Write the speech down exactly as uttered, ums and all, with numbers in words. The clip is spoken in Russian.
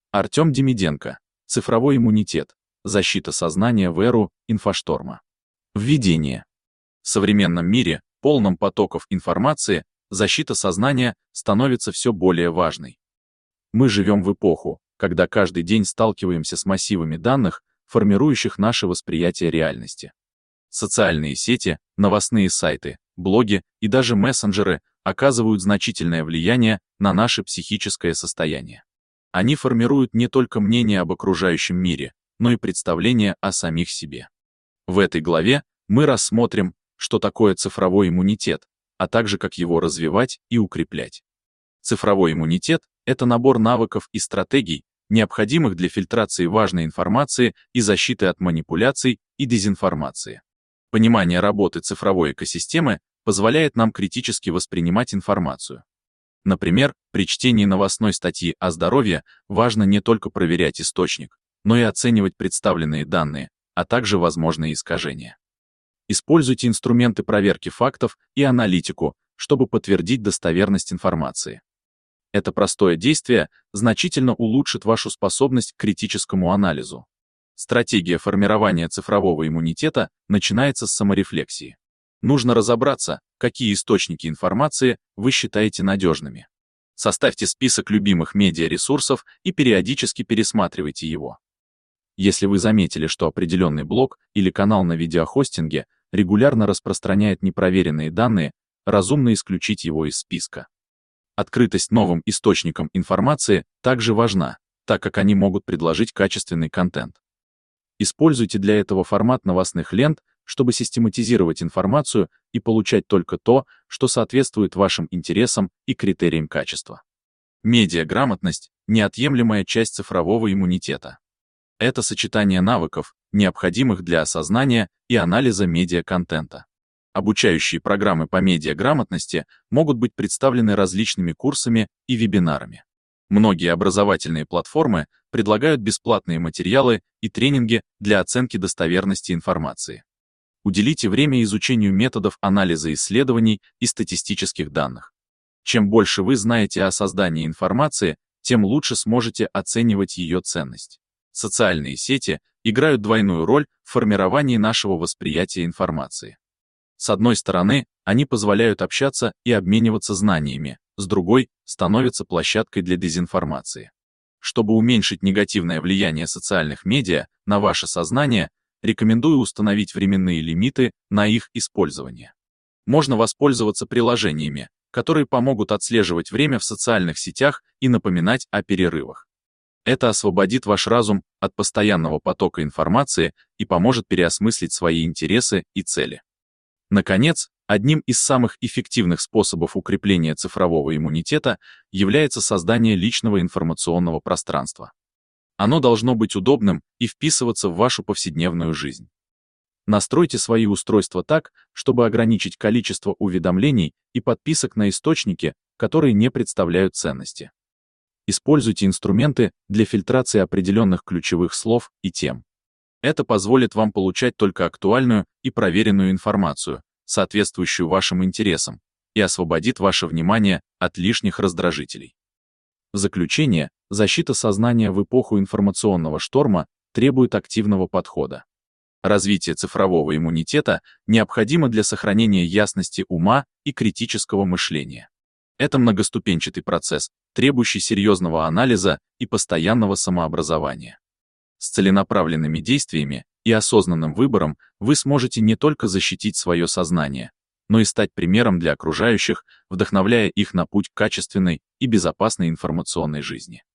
Артем Демиденко. Цифровой иммунитет. Защита сознания в эру инфошторма. Введение. В современном мире, полном потоков информации, защита сознания становится все более важной. Мы живем в эпоху, когда каждый день сталкиваемся с массивами данных, формирующих наше восприятие реальности. Социальные сети, новостные сайты, блоги и даже мессенджеры оказывают значительное влияние на наше психическое состояние. Они формируют не только мнение об окружающем мире, но и представление о самих себе. В этой главе мы рассмотрим, что такое цифровой иммунитет, а также как его развивать и укреплять. Цифровой иммунитет — это набор навыков и стратегий, необходимых для фильтрации важной информации и защиты от манипуляций и дезинформации. Понимание работы цифровой экосистемы позволяет нам критически воспринимать информацию. Например, при чтении новостной статьи о здоровье важно не только проверять источник, но и оценивать представленные данные, а также возможные искажения. Используйте инструменты проверки фактов и аналитику, чтобы подтвердить достоверность информации. Это простое действие значительно улучшит вашу способность к критическому анализу. Стратегия формирования цифрового иммунитета начинается с саморефлексии. Нужно разобраться, какие источники информации вы считаете надежными. Составьте список любимых медиаресурсов и периодически пересматривайте его. Если вы заметили, что определенный блог или канал на видеохостинге регулярно распространяет непроверенные данные, разумно исключить его из списка. Открытость новым источникам информации также важна, так как они могут предложить качественный контент. Используйте для этого формат новостных лент, чтобы систематизировать информацию и получать только то, что соответствует вашим интересам и критериям качества. Медиаграмотность — неотъемлемая часть цифрового иммунитета. Это сочетание навыков, необходимых для осознания и анализа медиаконтента. Обучающие программы по медиаграмотности могут быть представлены различными курсами и вебинарами. Многие образовательные платформы предлагают бесплатные материалы и тренинги для оценки достоверности информации. Уделите время изучению методов анализа исследований и статистических данных. Чем больше вы знаете о создании информации, тем лучше сможете оценивать ее ценность. Социальные сети играют двойную роль в формировании нашего восприятия информации. С одной стороны, они позволяют общаться и обмениваться знаниями, с другой — становятся площадкой для дезинформации. Чтобы уменьшить негативное влияние социальных медиа на ваше сознание, рекомендую установить временные лимиты на их использование. Можно воспользоваться приложениями, которые помогут отслеживать время в социальных сетях и напоминать о перерывах. Это освободит ваш разум от постоянного потока информации и поможет переосмыслить свои интересы и цели. Наконец, одним из самых эффективных способов укрепления цифрового иммунитета является создание личного информационного пространства. Оно должно быть удобным и вписываться в вашу повседневную жизнь. Настройте свои устройства так, чтобы ограничить количество уведомлений и подписок на источники, которые не представляют ценности. Используйте инструменты для фильтрации определенных ключевых слов и тем. Это позволит вам получать только актуальную и проверенную информацию, соответствующую вашим интересам, и освободит ваше внимание от лишних раздражителей. В заключение, защита сознания в эпоху информационного шторма требует активного подхода. Развитие цифрового иммунитета необходимо для сохранения ясности ума и критического мышления. Это многоступенчатый процесс, требующий серьезного анализа и постоянного самообразования. С целенаправленными действиями и осознанным выбором вы сможете не только защитить свое сознание, но и стать примером для окружающих, вдохновляя их на путь к качественной и безопасной информационной жизни.